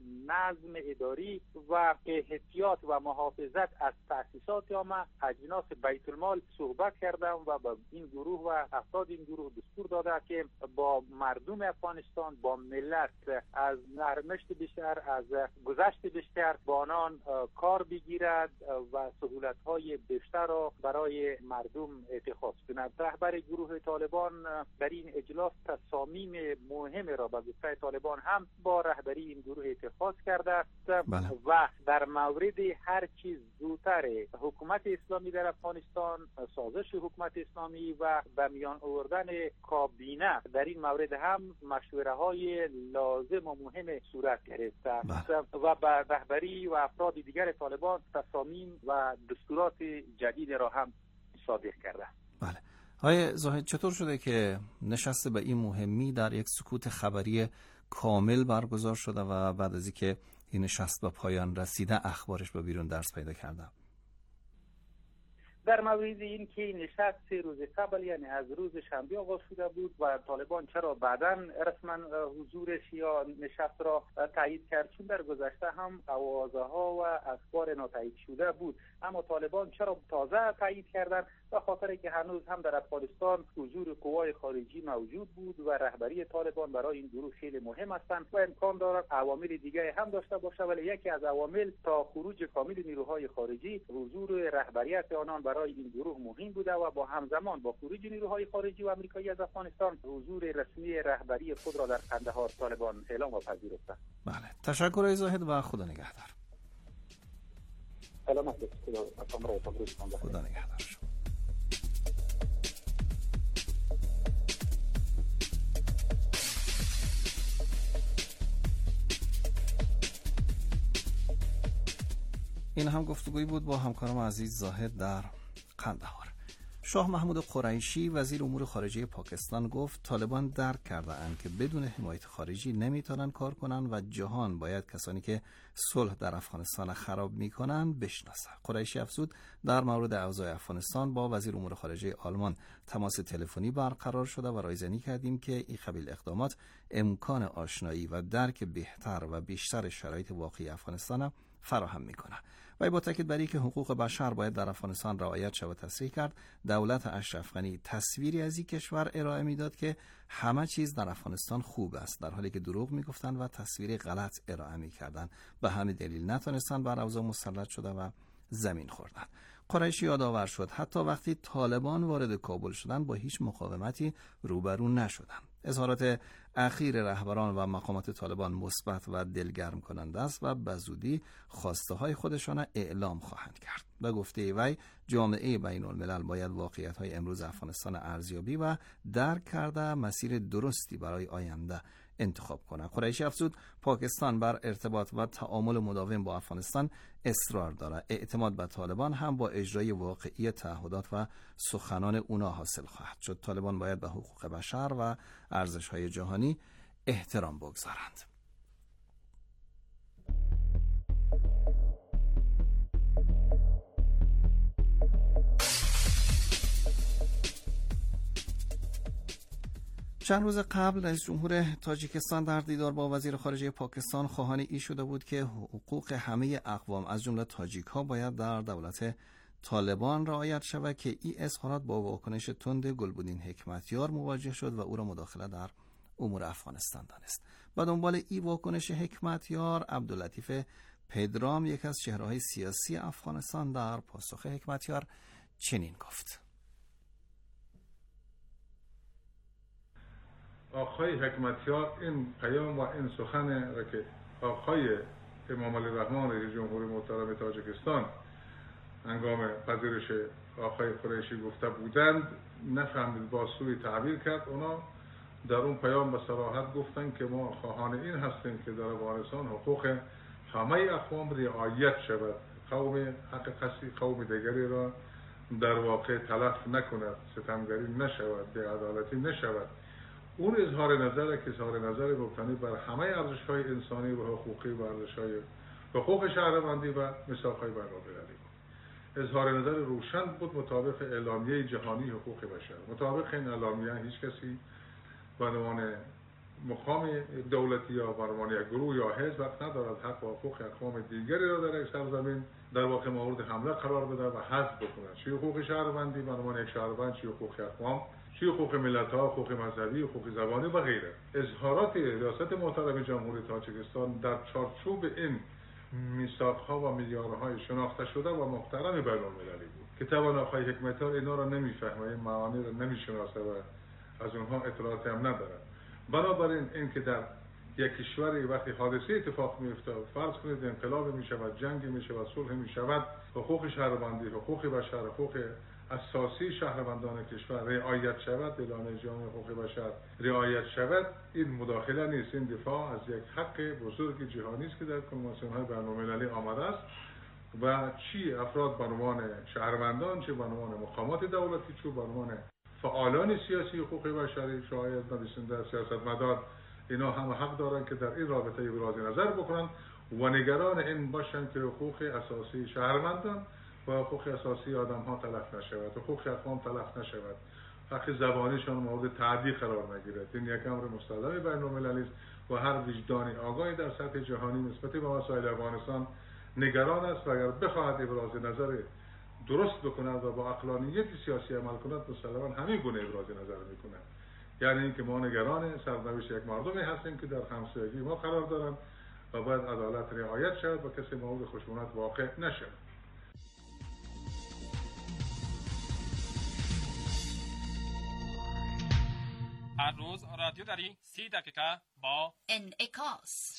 نظم اداری و احتیاط و محافظت از تأسیسات عامه، اجناس بیت المال صحبت کردم و با این گروه و افراد این گروه دستور داده که با مردم افغانستان، با ملت از نرمشت بیشتر، از گذشت بیشتر با آنان کار بگیرد و سهولت‌های بیشتر را برای مردم اتخاذ کند. رهبر گروه طالبان در این اجلاس تصامیم مهم را به گفته طالبان هم با رهبری این گروه اتخاذ کرده است و در مورد هر چیز زودتر حکومت اسلامی در افغانستان، سازش حکومت اسلامی و به میان آوردن کابینه در این مورد هم مشوره های لازم و مهم صورت گرفته است و به رهبری و افراد دیگر طالبان تصامیم و دستورات جدید را هم صادر کرده. بله. های زاهد، چطور شده که نشست به این مهمی در یک سکوت خبری کامل برگزار شده و بعد از اینکه این نشست به پایان رسیده اخبارش به بیرون درس پیدا کرده؟ در مورد این که نشست سه روز قبل یعنی از روز شنبه آغاز شده بود و طالبان چرا بعداً رسما حضورش یا نشست را تایید کرد، چون در گذشته هم آوازه ها و اخبار ناتایید شده بود. اما طالبان چرا تازه تایید کردند؟ به خاطر که هنوز هم در افغانستان حضور قوای خارجی موجود بود و رهبری طالبان برای این گروه خیلی مهم هستند و امکان دارد عوامل دیگه هم داشته باشه، ولی یکی از عوامل تا خروج کامل نیروهای خارجی حضور رهبریت آنان برای این گروه مهم بوده و با همزمان با خروج نیروهای خارجی و آمریکایی از افغانستان حضور رسمی رهبری خود را در قندهار طالبان اعلام و پذیرفته. بله، تشکر زاهد و خدا نگهدار. سلامت باشید. خدا نگهدار. این هم گفتگویی بود با همکارم عزیز زاهد در قندهار. شاه محمود قریشی وزیر امور خارجه پاکستان گفت طالبان درک کرده اند که بدون حمایت خارجی نمیتونن کار کنن و جهان باید کسانی که صلح در افغانستان خراب میکنن بشناسه. قریشی افزود در مورد اوضاع افغانستان با وزیر امور خارجه آلمان تماس تلفنی برقرار شده و رایزنی کردیم که این قبیل اقدامات امکان آشنایی و درک بهتر و بیشتر شرایط واقعی افغانستان فراهم میکنه. و با تاکید بر اینکه حقوق بشر باید در افغانستان رعایت شود تصریح کرد، دولت اشرف غنی تصویری از این کشور ارائه میداد که همه چیز در افغانستان خوب است، در حالی که دروغ میگفتند و تصویر غلط ارائه میکردند. به همین دلیل نتونستند بر اوضاع مسلط شده و زمین خوردند. قریشی یادآور شد حتی وقتی طالبان وارد کابل شدند با هیچ مقاومتی روبرو نشدند. اظهارات اخیر رهبران و مقامات طالبان مثبت و دلگرم کننده است و بزودی خواسته های خودشان اعلام خواهند کرد. به گفته وی جامعه بین الملل باید واقعیت های امروز افغانستان ارزیابی و درک کرده مسیر درستی برای آینده انتخاب کنند. قریشی افزود پاکستان بر ارتباط و تعامل مداوم با افغانستان اصرار دارد. اعتماد به طالبان هم با اجرای واقعی تعهدات و سخنان اونا حاصل خواهد شد. طالبان باید به حقوق بشر و ارزش‌های جهانی احترام بگذارند. چند روز قبل رئیس جمهور تاجیکستان در دیدار با وزیر خارجه پاکستان خواهان ای شده بود که حقوق همه اقوام از جمله تاجیک ها باید در دولت طالبان رعایت شود که این اظهارات با واکنش تند گلبدین حکمتیار مواجه شد و او را مداخله در امور افغانستان دانست. به دنبال این واکنش حکمتیار، عبداللطیف پدرام یک از چهره‌های سیاسی افغانستان در پاسخ حکمتیار چنین گفت: آقای حکمتیار این پیام و این سخن را که آقای امام علی رحمان رئیس جمهور محترم تاجیکستان هنگام پذیرش آقای قریشی گفته بودند نفهمید با سوی تعبیر کرد. اونا در اون پیام به صراحت گفتند که ما خواهان این هستیم که در افغانستان حقوق همه اقوام رعایت شود، قوم حقیقی قوم دیگری را در واقع تلف نکند، ستمگری نشود، بی‌عدالتی نشود. اون اظهار نظر که اظهار نظر مبتنی بر همه ارزش‌های انسانی و حقوقی و ارزش‌های حقوق شهروندی و میثاق‌های بین‌المللی بود. اظهار نظر روشن بود مطابق اعلامیه جهانی حقوق بشر. مطابق این اعلامیه هیچ کسی به عنوان مقام دولتی یا به عنوان یک گروه یا حزب وقت ندارد حق و حقوق اقوام دیگری را در یک سرزمین در واقع مورد حمله قرار بده و حذف بکند. چه حقوق شهروندی به عنوان یک شهروند، چه حقوق اقوام، چه حقوق ملت‌ها، حقوق مذهبی، حقوق زبانی و غیره. اظهارات ریاست محترم جمهوری تاجیکستان در چارچوب این میثاق‌ها و معیارهای شناخته شده و محترم بین‌المللی بود که طبعا آقای حکمتیار اینا را نمی‌فهمه، این معانی را نمی‌شناسه و از اونها اطلاعاتی هم نداره. بنابراین اینکه در یک کشوری وقتی حادثه اتفاق میفته، فرض کنید انقلاب میشود، جنگ میشود، صلح میشود، حقوق شهروندی، حقوق بشر، حقوق اساسی شهروندان کشور رعایت شود، اعلان جهانی حقوق بشر رعایت شود، این مداخله نیست، این دفاع از یک حق بزرگ جهانی است که در کنوانسیون‌های بین‌المللی آمده است و چی افراد به عنوان شهروندان، چه به عنوان مقامات دولتی، چه به عنوان فعالان سیاسی حقوق بشری، شاید نویسنده، سیاستمدار، اینا هم حق دارن که در این رابطه ابراز نظر بکنن و نگران این باشن که حقوق اساسی شهروندان و حقوق اساسی آدم ها تلف نشود، حقوق اقوام تلف نشود، حق زبانیشان مورد تعدی قرار نگیرد. این یک امر مستلزم بین‌المللی است و هر وجدانی آگاهی در سطح جهانی نسبت به مسائل افغانستان نگران است و اگر بخواهد ابراز نظر درست بکند و با عقلانیت سیاسی عمل کند مسلماً همین گونه ابراز نظر میکند. یعنی اینکه ما نگران سرنوشت یک مردمی هستیم که در همسایگی ما قرار دارند و باید عدالت رعایت شود و کسی مورد خشونت واقع نشود. هر روز رادیو داری سی دقیقه با انعکاس.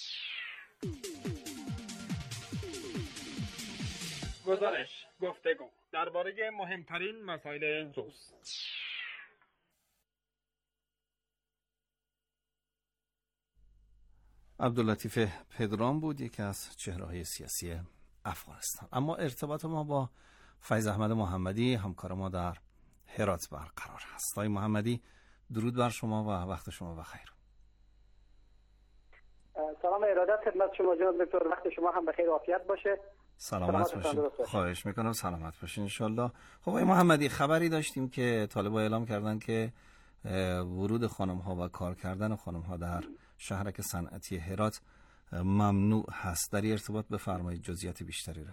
گزارش، گفتگو درباره مهمترین مسائل روز. عبداللطیف پدرام بود، یکی از چهره‌های سیاسی افغانستان. اما ارتباط ما با فیض احمد محمدی همکار ما در هرات برقرار هست. آقای محمدی، درود بر شما و وقت شما بخیر. سلام ارادت خدمت شما جناب دکتر، وقت شما هم بخیر و عافیت باشه. سلامت باشین. خواهش میکنم، سلامت باشین ان شاء الله. خب آقای محمدی، خبری داشتیم که طالبان اعلام کردن که ورود خانم ها و کار کردن خانم ها در شهرک صنعتی هرات ممنوع هست. در ارتباط بفرمایید جزئیات بیشتری را.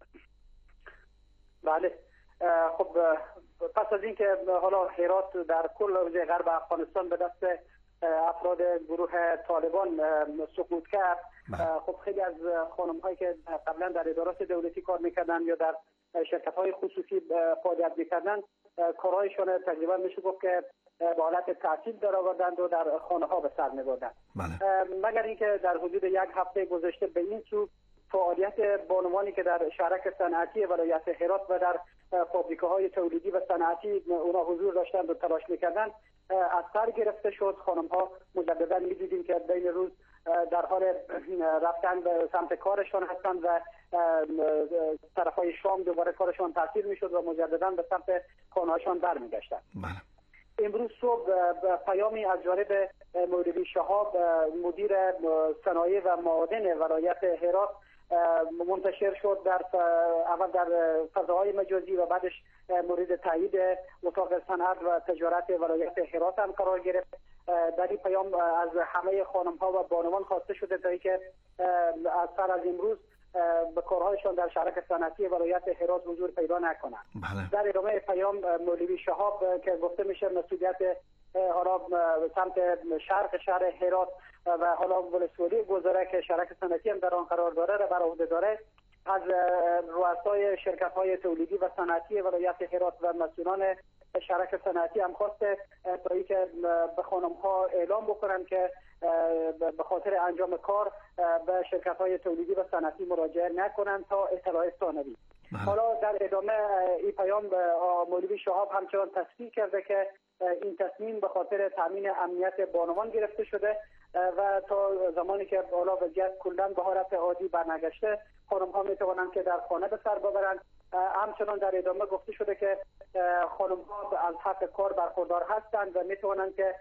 بله، خب پس از اینکه حالا هرات در کل حوزه غرب افغانستان به دست افراد گروه طالبان سقوط کرد، خب خیلی از خانم هایی که قبلا در ادارات دولتی کار میکردن یا در شرکت های خصوصی فعالیت میکردن، کارهایشان تقریبا میشه گفت که به حالت تعطیل در آوردند و در خانه ها به سر میبردند. مگر اینکه در حدود یک هفته گذشته به این سو فعالیت بانوانی که در شهرک صنعتی ولایت هرات و در فابریکه های تولیدی و صنعتی اونا حضور داشتند و تلاش میکردند از سر گرفته شد. خانم ها مجددا میدیدیم که بین روز در حال رفتن به سمت کارشان هستند و طرف های شام دوباره کارشان تعطیل میشد و مجددا به سمت خانه هاشان برمیگشتند. امروز صبح پیامی از جانب مولوی شهاب مدیر صنایع و معادن ولایت هرات منتشر شد، در اول در فضاهای مجازی و بعدش مورد تایید اتاق صنعت و تجارت ولایت هرات هم قرار گرفت. در این پیام از همه خانم ها و بانوان خواسته شده تا اینکه از سر از امروز به کارهایشان در شهرک صنعتی ولایت هرات حضور پیدا نکنند. در ادامه پیام مولوی شهاب که گفته میشه مسئولیت حالا سمت شرق شهر هرات و حالا ولسوالی گذره که شهرک صنعتی هم در آن قرار داره را بر عهده داره، از رؤسای شرکت های تولیدی و صنعتی ولایت هرات و مسئولان شرک صنعتی هم خواسته تا اینکه به خانم ها اعلام بکنن که به خاطر انجام کار به شرکت های تولیدی و صنعتی مراجعه نکنن تا اطلاع ثانوی. حالا در ادامه این پیام مولوی شهاب همچنان تصریح کرده که این تصمیم به خاطر تامین امنیت بانوان گرفته شده و تا زمانی که حالا وضعیت کلا به حالت عادی برنگشته خانم ها می توانند که در خانه به سر ببرند. همچنان در ادامه گفته شده که خانم ها از حق کار برخوردار هستند و می توانند که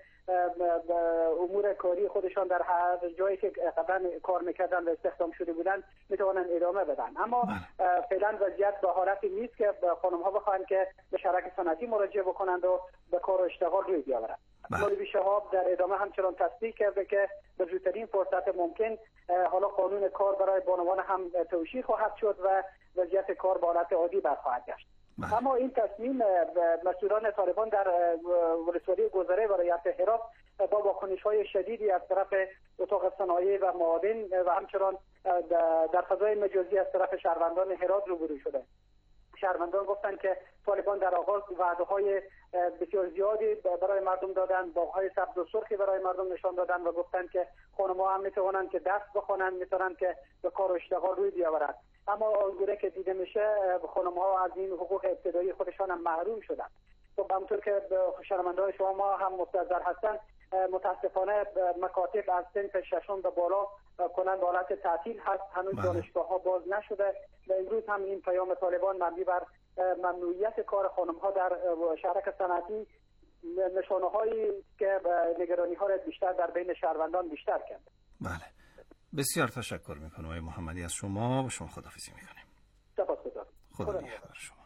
امور کاری خودشان در هر جایی که قبلا کار میکردن و استخدام شده بودن می توانند ادامه بدن. اما فعلا وضعیت به حالتی نیست که خانم ها بخواهند که به شرکت صنعتی مراجعه بکنند و به کار و اشتغال روی بیاورند. مولوی شهاب در ادامه همچنان تصدیق کرده که به زودترین فرصت ممکن حالا قانون کار برای بانوان هم توشیح خواهد شد و وضعیت کار به حالت عادی برخواهد گشت. اما این تصمیم مسئولان طالبان در ولسوالی گذره ولایت هرات با واکنش‌های شدیدی از طرف اتاق صنایع و معادن و همچنان در فضای مجازی از طرف شهروندان هرات روبرو شده. شهروندان گفتند که طالبان در آغاز وعده‌های بسیار زیادی برای مردم دادن، باغ‌های سبز و سرخی برای مردم نشان دادن و گفتند که خانم‌ها هم می‌توانند که دست بخوانند، می‌توانند که به کار و اشتغال روی بیاورند. اما آنگونه که دیده میشه خانم‌ها از این حقوق ابتدایی خودشان هم محروم شدند. خب همونطور که شنونده‌های شما هم مستحضر هستند، متاسفانه مکاتب از صنف ششم به بالا کلا به حالت تعطیل هست، هنوز دانشگاه‌ها باز نشده و امروز هم این پیام طالبان مبنی بر ممنوعیت کار خانم‌ها در شهرک صنعتی نشانه‌هایی که نگرانی‌ها را بیشتر در بین شهروندان بیشتر کرد. بله، بسیار تشکر میکنم آقای محمدی از شما. با شما خداحافظی میکنیم. سپاسگزارم. خدا نگهدار شما.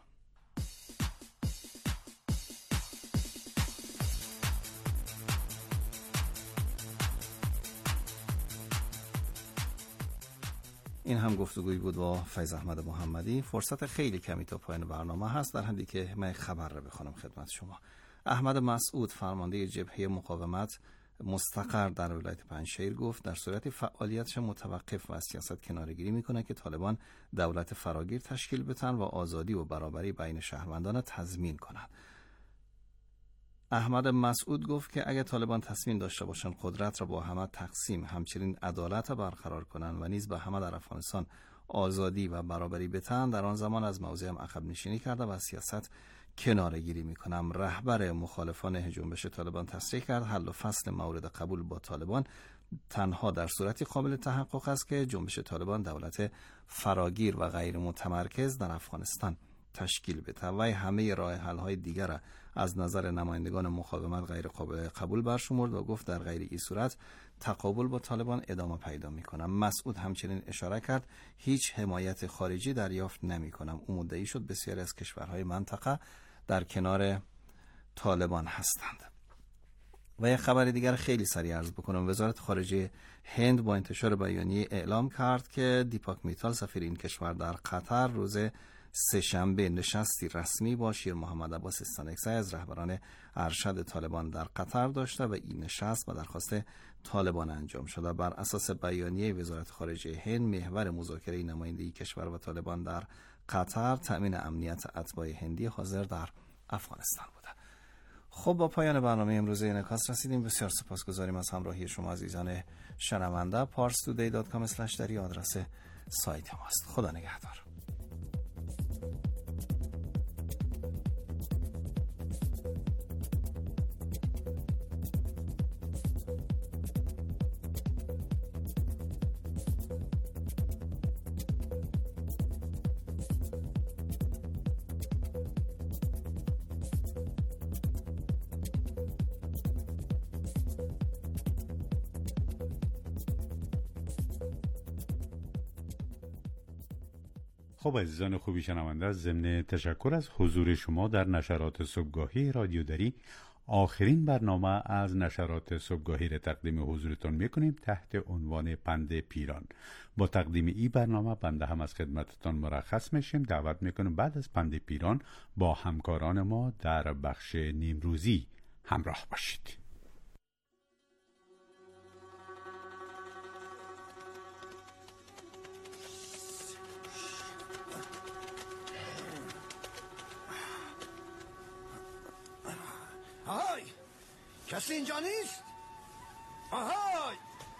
این هم گفتگویی بود با فیض احمد محمدی. فرصت خیلی کمی تا پایان برنامه هست، در حدی که من خبر رو بخونم خدمت شما. احمد مسعود فرمانده جبهه مقاومت مستقر در ولایت پنجشیر گفت در صورت فعالیتش متوقف و از سیاست کناره‌گیری میکنه که طالبان دولت فراگیر تشکیل بدن و آزادی و برابری بین شهروندان تضمین کنند. احمد مسعود گفت که اگر طالبان تصمیم داشته باشند قدرت را با همه تقسیم، همچنین عدالت را برقرار کنند و نیز به همه در افغانستان آزادی و برابری بدهند، در آن زمان از موضعم عقب نشینی کرده و سیاست کناره گیری میکنم. رهبر مخالفان جنبش طالبان تصریح کرد حل و فصل مورد قبول با طالبان تنها در صورتی قابل تحقق است که جنبش طالبان دولت فراگیر و غیر متمرکز در افغانستان تشکیل بده و همه راه حل های دیگر از نظر نمایندگان مقاومت غیر قابل قبول برشمرد و گفت در غیر این صورت تقابل با طالبان ادامه پیدا میکنم. مسعود همچنین اشاره کرد هیچ حمایت خارجی دریافت نمیکنم. او مدعی شد بسیاری از کشورهای منطقه در کنار طالبان هستند. و یک خبر دیگر خیلی سریع عرض بکنم. وزارت خارجه هند با انتشار بیانیه اعلام کرد که دیپاک میتال سفیر این کشور در قطر روز سه‌شنبه نشستی رسمی با شیر محمد عباس استانکزی از رهبران ارشد طالبان در قطر داشته و این نشست با درخواست طالبان انجام شده. بر اساس بیانیه وزارت خارجه هند محور مذاکره نمایندگی کشور و طالبان در قطر تأمین امنیت اتباع هندی حاضر در افغانستان بوده. خب با پایان برنامه امروزه انعکاس رسیدیم. بسیار سپاسگزاریم از همراهی شما عزیزان شنونده. پارس تودی دات کام اسلش دری آدرس سایت ماست. خدا نگهدار. خب عزیزان خوبی شنونده، ضمن تشکر از حضور شما در نشرات صبحگاهی رادیو دری، آخرین برنامه از نشرات صبحگاهی را تقدیم حضورتون میکنیم تحت عنوان پند پیران. با تقدیم این برنامه بنده هم از خدمتتان مرخص میشیم. دعوت میکنیم بعد از پند پیران با همکاران ما در بخش نیمروزی همراه باشید. آهای کسی اینجا نیست؟ آهای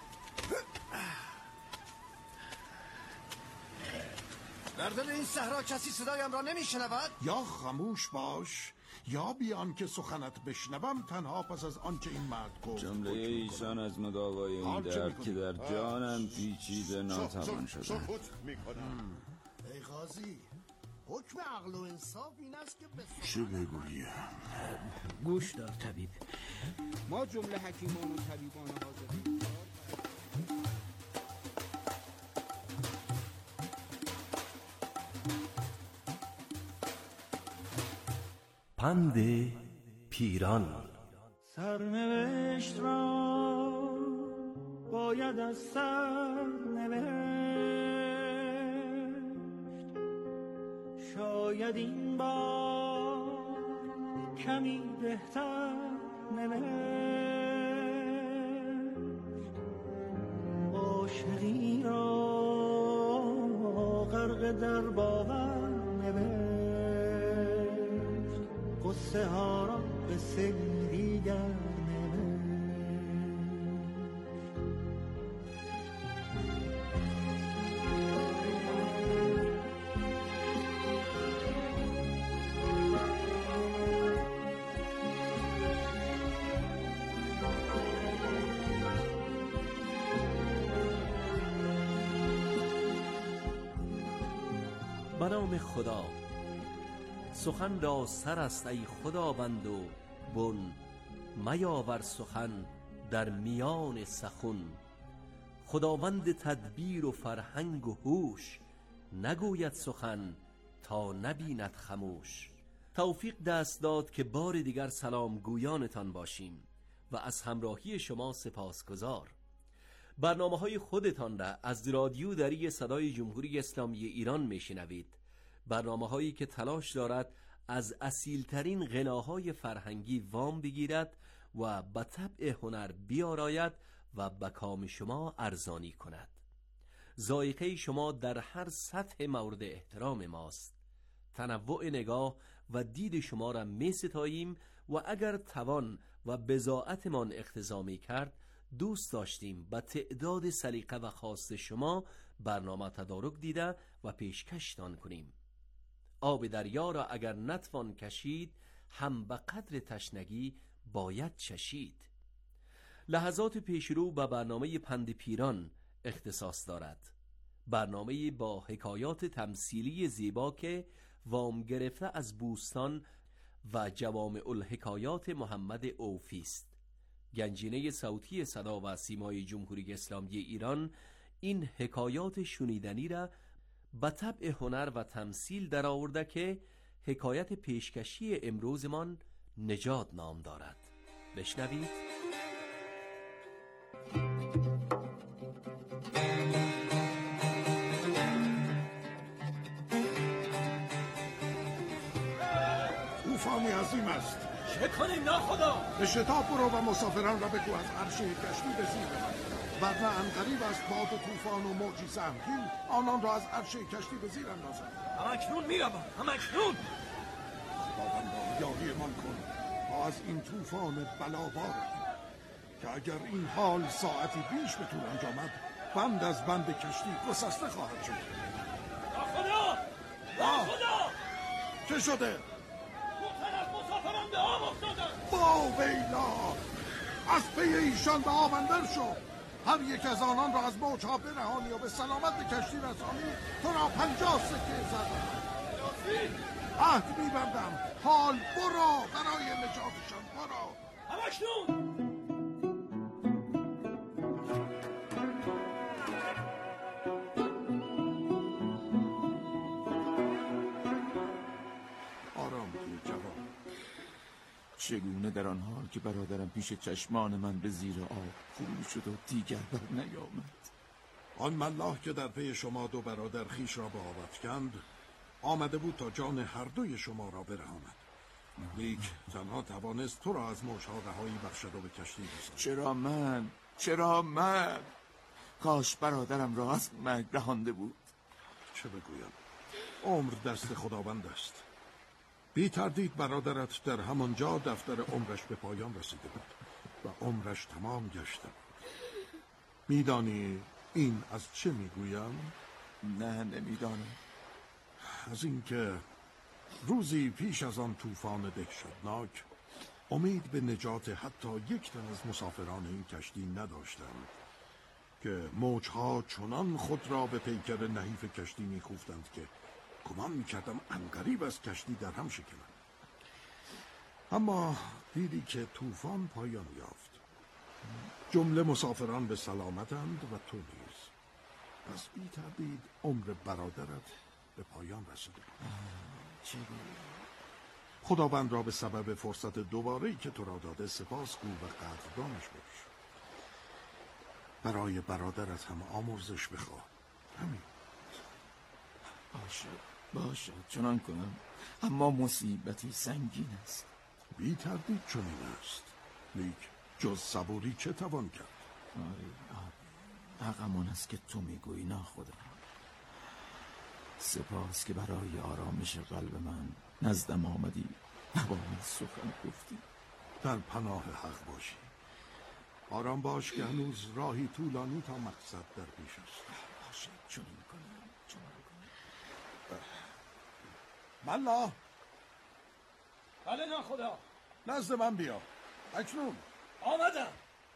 در دل این صحرا کسی صدایم را نمیشنود؟ یا خاموش باش یا بیان که سخنت بشنوم تنها پس از آنچه این مرد گفت. جمله ایشان از مداوای این درد که در جانم پیچیده ناتوان شده. ای قاضی، حکم عقل و انصاف این است که چه بگویم؟ گوش دار طبیب، ما جمله حکیمان و طبیبان حاضرین پند پیران. سرنوشت را باید از سر نوشت، شاید این بار کمی بهتر نوشت. عاشقی را غرق در باور نوشت، قصه ها را قصه دیگر نوشت. به نام خدا. سخن را سر است ای خداوند و بن، میاور سخن در میان سخن. خداوند تدبیر و فرهنگ و هوش، نگوید سخن تا نبیند خموش. توفیق دست داد که بار دیگر سلام گویانتان باشیم و از همراهی شما سپاسگزار. برنامه‌های خودتان را از رادیو دری صدای جمهوری اسلامی ایران میشنوید. برنامه‌هایی که تلاش دارد از اصیلترین غناهای فرهنگی وام بگیرد و به طبع هنر بیاراید و به کام شما ارزانی کند. ذائقه شما در هر سطح مورد احترام ماست. تنوع نگاه و دید شما را می ستاییم و اگر توان و بضاعتمان اقتضا می کرد دوست داشتیم به تعداد سلیقه و خواست شما برنامه تدارک دیده و پیشکشتان کنیم. آب دریا را اگر نتوان کشید هم به قدر تشنگی باید چشید. لحظات پیشرو به برنامه پند پیران اختصاص دارد. برنامه با حکایات تمثیلی زیبا که وام گرفته از بوستان و جوامع الحکایات محمد اوفی است. گنجینه صوتی صدا و سیمای جمهوری اسلامی ایران این حکایات شنیدنی را به طبع هنر و تمثیل در آورده که حکایت پیشکشی امروزمان نجات نام دارد. بشنوید. طوفانی عظیم است. چه کنیم ناخدا؟ به شتاب برو و مسافران را بگو از عرشه کشتی به زیر ببرند، ورنه عنقریب است باد و طوفان و موجی سهمگین آنان را از عرشه کشتی به زیر اندازند. همکنون میروم، همکنون. خداوندا یاریمان کن تا از این طوفان بلابار که اگر این حال ساعتی بیش به طول انجامد بند از بند کشتی گسسته خواهد شد. ناخدا! ناخدا! چه شده؟ مسافران به آب افتادن. با ویلا از پی ایشان به آب اندر شو. هر یک از آنان را از موجها برهانی و به سلامت به کشتی رسانی تو را پنجاه سکه زدم. عهد میبندم. حال برو برای نجاتشان برو. همکنون. چگونه در آن حال که برادرم پیش چشمان من به زیر آب فرو شد و دیگر بر نیامد. آن ملاح که در پی شما دو برادر خیش را به آب افکند آمده بود تا جان هر دوی شما را برهاند، لیک تنها توانست تو را از موجها رهایی بخشد و به کشتی رساند. چرا من؟ چرا من؟ کاش برادرم را از مرگ رهانده بود. چه بگویم؟ عمر دست خداوند است. بی تردید برادرت در همانجا دفتر عمرش به پایان رسیده بود و عمرش تمام گشته بود. میدانی این از چه میگویم؟ نه نمیدانم. از اینکه روزی پیش از آن طوفان دهشتناک امید به نجات حتی یک تن از مسافران این کشتی نداشتند که موجها چنان خود را به پیکر نحیف کشتی میخوفتند که گمان میکردم عنقریب از کشتی در هم شکند. اما دیدی که طوفان پایان یافت. جمله مسافران به سلامتند و تو نیز. پس بی تردید عمر برادرت به پایان رسیده بود. خداوند را به سبب فرصت دوباره‌ای که تو را داده سپاس گو و قدردانش باش. برای برادرت هم آمرزش بخواه. همین. باشد باشد چنان کنم، اما مصیبتی سنگین است. بی تردید چنین است، لیک جز صبوری چه توان کرد؟ آره آره حقمان است که تو میگویی ناخدا. سپاس که برای آرامش قلب من نزدم آمدی و با من سخن گفتی. در پناه حق باشی. آرام باش که هنوز راهی طولانی تا مقصد در پیش است. باشد چنین کنم چنین کنم. ملا. بله ناخدا. نزد من بیا اکنون. آمدم.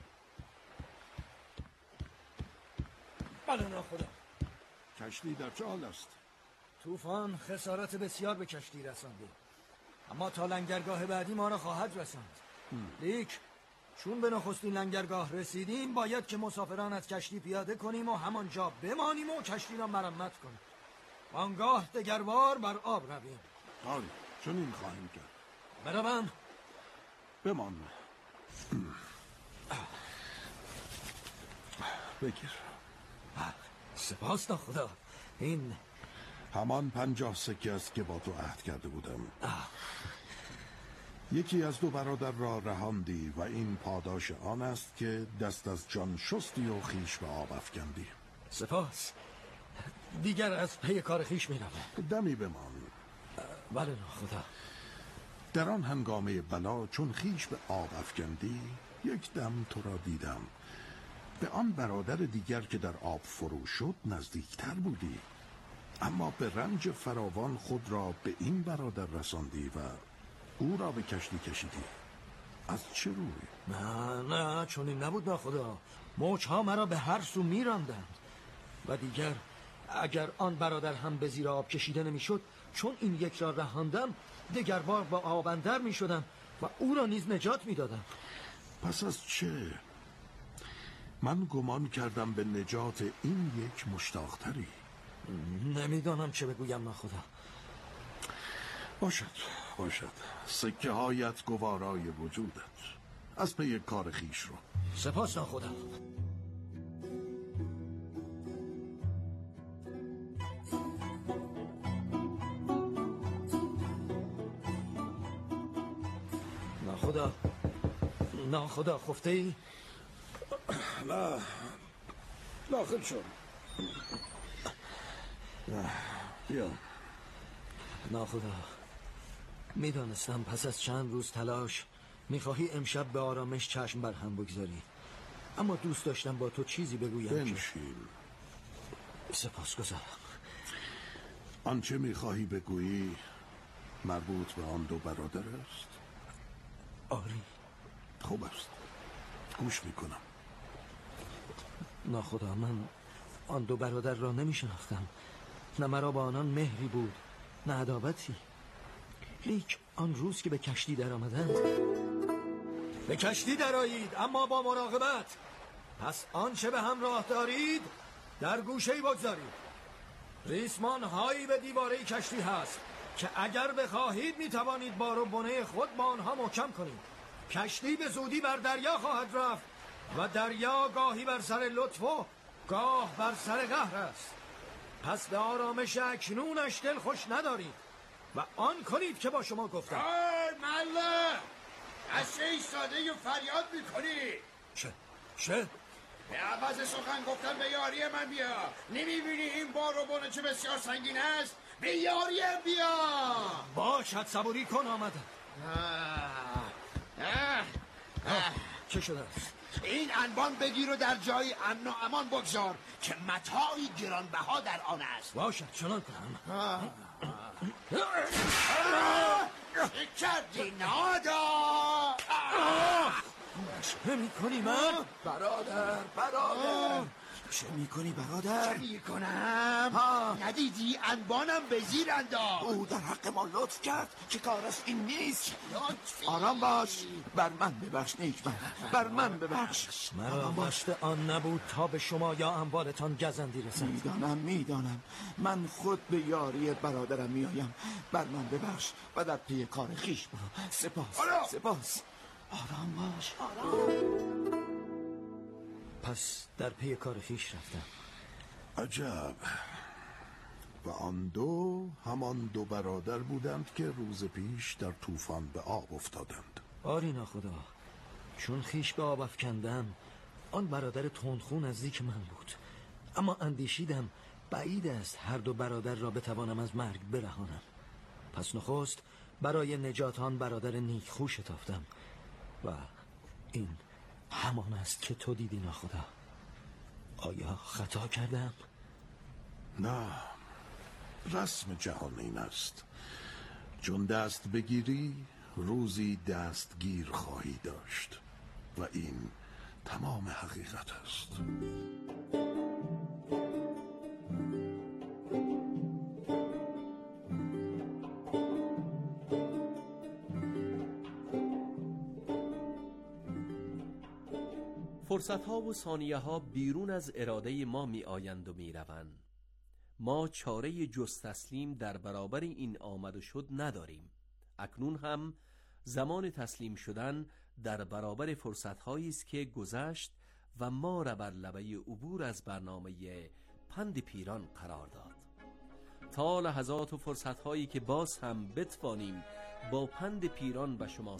بله ناخدا. کشتی در چه حال است؟ طوفان خسارت بسیار به کشتی رسانده، اما تا لنگرگاه بعدی ما را خواهد رساند. لیک چون به نخستین لنگرگاه رسیدیم باید که مسافران از کشتی پیاده کنیم و همانجا بمانیم و کشتی را مرمت کنیم. آنگاه دگربار بر آب رویم. آری چنین خواهیم کرد. بروم. بمان. بگیر. سپاس ناخدا. این همان پنجاه سکه است که با تو عهد کرده بودم. یکی از دو برادر را رهاندی و این پاداش آن است که دست از جان شستی و خیش به آب افکندی. سپاس. دیگر از پی کار خیش میرم. دمی بمان. بله ناخدا. در آن هنگامه بلا چون خیش به آب افکندی، یک دم تو را دیدم. به آن برادر دیگر که در آب فرو شد نزدیکتر بودی، اما به رنج فراوان خود را به این برادر رساندی و او را به کشتی کشیدی. از چه روی؟ نه نه چون این نبود ناخدا. موجها مرا به هر سو میراندند و دیگر اگر آن برادر هم به زیر آب کشیده نمیشد، چون این یک را رهاندم دیگر بار با آب اندر میشدم و او را نیز نجات میدادم. پس از چه؟ من گمان کردم به نجات این یک مشتاقتری. نمیدانم چه بگویم ناخدا. باشد باشد، سکه هایت گوارای وجودت. از پی کار خیش رو. سپاس ناخدا. ناخدا ناخدا خفته ای؟ نه داخل شد. بیا. ناخدا میدانستم پس از چند روز تلاش میخواهی امشب به آرامش چشم بر هم بگذاری، اما دوست داشتم با تو چیزی بگویم. بنشین. سپاسگزارم. آنچه میخواهی بگویی مربوط به آن دو برادر است؟ آری. خوب است، گوش میکنم. ناخدا من آن دو برادر را نمیشناختم، نه مرا با آنان مهری بود نه عداوتی. لیک آن روز که به کشتی در آمدند. به کشتی درآیید اما با مراقبت. پس آنچه به همراه دارید در گوشه‌ای بگذارید. ریسمان هایی به دیواره کشتی هست که اگر بخواهید میتوانید بار و بنه خود با آنها محکم کنید. کشتی به زودی بر دریا خواهد رفت و دریا گاهی بر سر لطف و گاه بر سر قهر است. پس به آرامش اکنونش دل خوش ندارید و آن کنید که با شما گفتم. آی مله اصه ایستاده و فریاد میکنی. چه؟ چه؟ به عوض سخن گفتن به یاری من بیا. نمیبینی این بار و بونه چه بسیار سنگین است؟ به یاری بیا. باشد صبوری کن آمدم. چه شده؟ این انبان بگیر و در جای امن و امان بگذار که متاعی گرانبها در آن است. باشد چنان کنم. چه کردی نادا؟ چه میکنی من؟ برادر برادر چه میکنی برادر؟ چه میکنم؟ ندیدی انبانم به زیر انداخت. او در حق ما لطف کرد که کارش این نیست. لطفی. آرام باش، بر من ببخش نیکمرد، بر من ببخش. مرا داشته آن نبود تا به شما یا اموالتان گزندی رسد. میدانم میدانم من خود به یاری برادرم میایم. بر من ببخش و در پی کار خیش برو. سپاس آرام. سپاس. آرام باش آرام. پس در پی کار خیش رفتم. عجب. و آن دو همان دو برادر بودند که روز پیش در طوفان به آب افتادند. آری ناخدا. چون خیش به آب افکندم آن برادر تندخو نزدیک من بود، اما اندیشیدم بعید است هر دو برادر را بتوانم از مرگ برهانم. پس نخست برای نجات آن برادر نیکخو شتافتم و این همان است که تو دیدی ناخدا. آیا خطا کردم؟ نه، رسم جهان این است. چون دست بگیری روزی دستگیر خواهی داشت و این تمام حقیقت است. فرصتها و ثانیه ها بیرون از اراده ما می آیند و می روند. ما چاره جز تسلیم در برابر این آمد و شد نداریم. اکنون هم زمان تسلیم شدن در برابر فرصتهایی است که گذشت و ما را بر لبه عبور از برنامه پند پیران قرار داد. تا لحظات و فرصت‌هایی که باز هم بتوانیم با پند پیران به شما